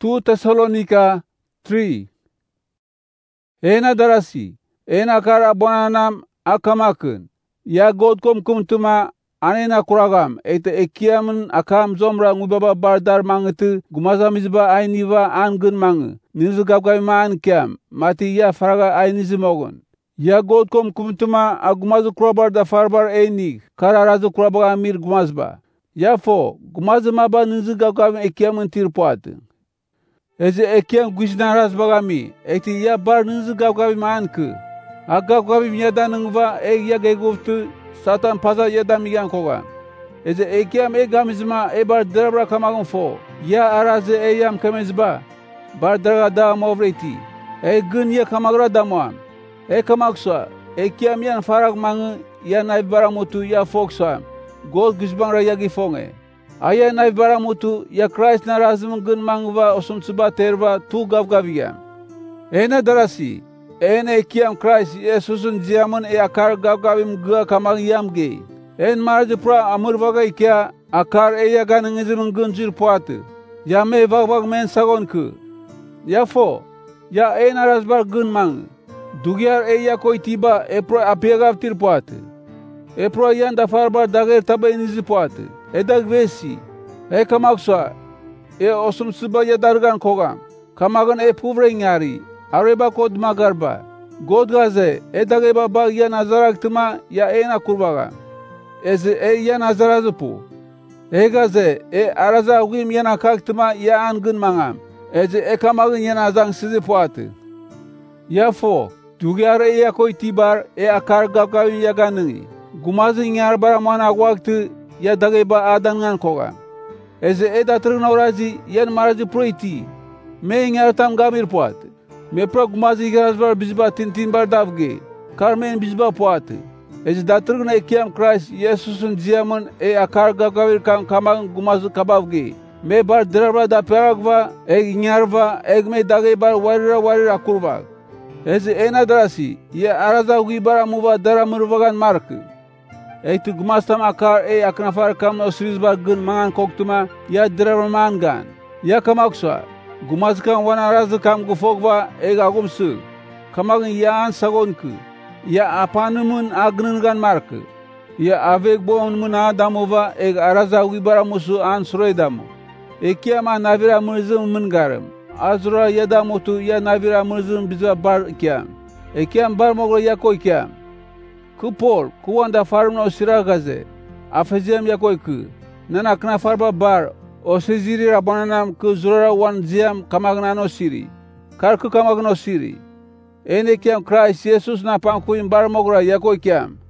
2 Thessalonica 3. Ena darasi, ena kar abonanam akamakun. Ya God kom kumtuma anena kuragam, eta ekiamun akam zomra ngubaba bardar mangitu gumazamizba ainiva angun mangu. Nizu gabgayma ankiam, mati ya faraga ainizimogun. Ya God kom kumtuma agumazu kurabar da farbar einig, kararazu kurabaga amir gumazba. Ya fo, gumazu maba nizu gabgayma ekiamun tirpuatu. Eze ekiam guishna razbagami, eti ya bar nizu gabgayma anku. Agabgabim yada nungva ya geguftu satan paza yada migan koga. Eze ekiam gamizma bar drabra kamagun fo, ya araze yam kamizba. Bar draga da movreti. Gun ya kamagra damuam. Kamakswa. Ekiam yan farag mangu ya naibaramutu ya fokswa. God gishbangra yagi fonge. Aya naibaramutu ya Christ na razum gun mangva osumtsuba terva tu gavgaviam. Ena darasi. Ena ekiam Christ Yesusun jiamun akar gavgavim gua kamag yamge. En marji pra amurvaga ikia akar ya ganingizim gunjir puatu. Ya me vagvag men sagonku. Ya fo, ya ena razbar gun mang. Dugyar ya koi tiba pro apiagav tir puatu. Pro yan dafarbar dager taba inizi puatu. Dag vesi. Kamakswa. Osum suba ya dargan kogam. Kamagan puvre nyari. Areba kod magarba. God gaze. Dageba bag ya nazarak tuma ya ena kurbaga. Ya nazarazupu. Gaze. Araza ugim yana kaktuma ya angun mangam. Kamagın yanazan sizi puatı. Ya fo, dugyar ya koy tibar akar gavgavin yaganını. Gumazın yar baraman agwaktı ya dageba adangan koga. Datırın orazi yan marazi proiti. Meyin yar tam gamir puatı. Mepra gumazı girazbar bizba tintin bar davge. Karmen bizba puatı. Datırın ekiam Christ Yesus'un ziyamun akar gavgavir kamagın gumazı kabavge. Me bar drabra da peragva, nyarva, me dage bar warira kurva. Ena darasi, ya araza ugi bara muva dara murvagan mark. Tu gumastam akar aknafar kam osriz bar gun mangan koktuma, ya drabra mangan. Ya kamakswa, gumazkan wana araza kam gufogva agumsu. Kamagin ya an sagonku. Ya apanumun agnungan mark. Ya avek bon mun adamova araza ugi bara musu an suredamu. Ekiama navira murzum mungarim. Azura yada mutu ya navira murzum biza bar kiam. Ekiam bar mogro yako kiam. Kupol kuwanda farm no siragaze. Afezem yako ku. Nana kna farba bar. Osiziri rabananam ku zura wan ziam kamagnano siri. Karku kamagno siri. Ene kiam Christ Jesus na pankuim bar mogro yako kiam.